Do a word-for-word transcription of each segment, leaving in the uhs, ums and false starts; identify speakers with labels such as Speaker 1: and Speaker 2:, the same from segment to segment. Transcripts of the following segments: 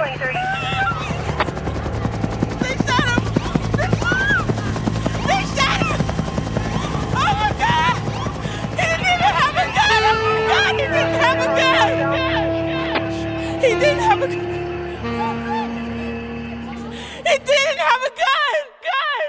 Speaker 1: twenty-three.
Speaker 2: They shot him! They shot him! They shot him! Oh my God! He didn't even have a gun! Oh my God! He didn't have a gun! He didn't have a gun! He didn't have a gun! Gun!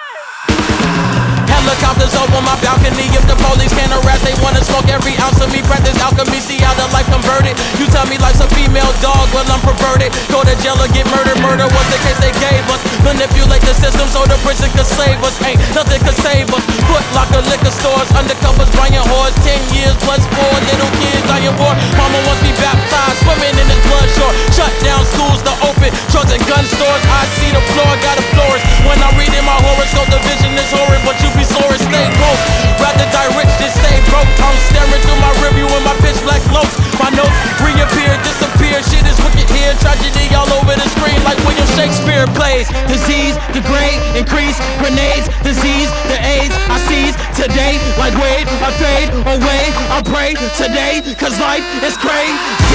Speaker 2: Gun! Helicopters over my balcony. If the police can't arrest, they wanna smoke every ounce of me. Practice alchemy, see how the life converted. You tell me life's a female dog, well I'm perverted. Go to jail or get murdered. Murder was the case they gave us. Manipulate the system so the prison could save us. Ain't nothing could save us. Foot locker, liquor stores, undercovers, buying whores. Ten years plus four little kids dying war. Mama wants me baptized, swimming in his blood shore. Shut down schools to open drugs and gun stores. I see the floor, got a florist. When I read in my horoscope, the vision is horrid, but you be sore and stay broke. Rather die rich than stay broke. I'm staring through my review with my pitch black loafs. My notes reappear, disappear. Shit is wicked here. Tragedy all over the screen like William Shakespeare plays. Disease, degrade, increase, grenades, disease, the AIDS I seize today. Like Wade, I fade away. I pray today, cause life is crazy.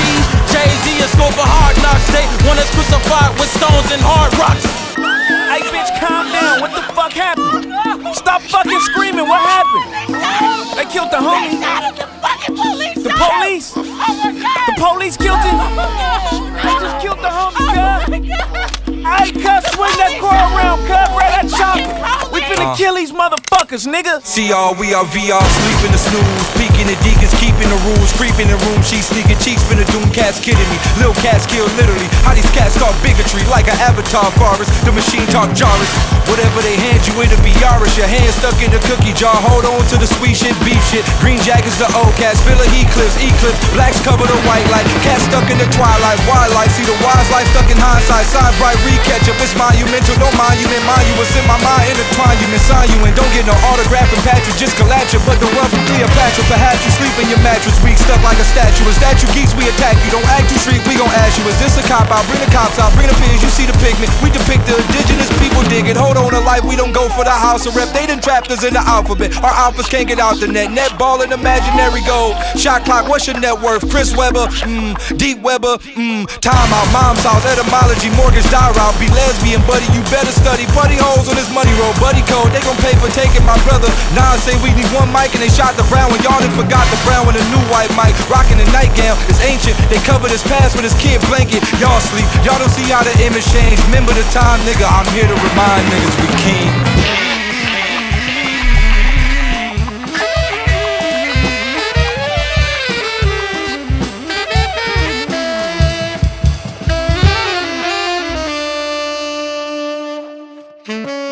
Speaker 2: Jay-Z is scope for hard knocks. They want us crucified with stones and hard rocks. Hey bitch, calm down. What the fuck happened? Stop fucking screaming. What happened? They killed the homie.
Speaker 1: The fucking police.
Speaker 2: The police?
Speaker 1: Oh my God.
Speaker 2: The police killed him? They just killed the homie, cuz. Hey, cuz, swing that car around, cuz, bro. That chopper. We finna kill these motherfuckers, nigga.
Speaker 3: C R, we are V R, sleeping the snooze. Peeking the deacons, keeping the rules. Creeping the room, sheets sneaking cheeks. Finna doom cats kidding me. Lil' cats kill literally. How these cats talk bigotry like an avatar forest. The machine talk Jarvis. Whatever they hand you, it'll be Yaris. Your hand stuck in the cookie jar. Hold on to the sweet shit, beef shit. Green jackets, the old cats. Filler eclipse, eclipse. Blacks cover the white light. Cats stuck in the twilight. Wildlife, see the wise life stuck in hindsight. Sign bright, recatch up. It's monumental, no monument. Mind you, it's in my mind. Intertwine you, sign you, and don't get no autograph and patches. Just collapse you, but the one from Cleopatra. Perhaps you sleep in your mattress, weak, stuck like a statue. Is that you geeks? We attack you. Don't act too street, we gon' ask you. Is this a cop out? Bring the cops out, bring the pigs. You see the pigment. We depict the indigenous people dig it. Hold on to life, we don't go for the house of rep. They done trapped us in the alphabet. Our alphas can't get out the net. Net ball and imaginary goal. Shot clock, what's your net worth? Chris Webber, mmm, Deep Webber, mmm, time out, mom's house, etymology, mortgage, die route. Be lesbian, buddy, you better study. Putty holes on this money roll, buddy code. They gon' pay for taking my brother. Now I say we need one mic and they shot the brown one. Y'all done forgot the brown with a new white mic. Rocking the nightgown, it's ancient. They covered his past with his kid blanket. Y'all sleep, y'all don't see how the image changed. Remember the time, nigga, I'm here to remind niggas we king.
Speaker 1: Mm-hmm.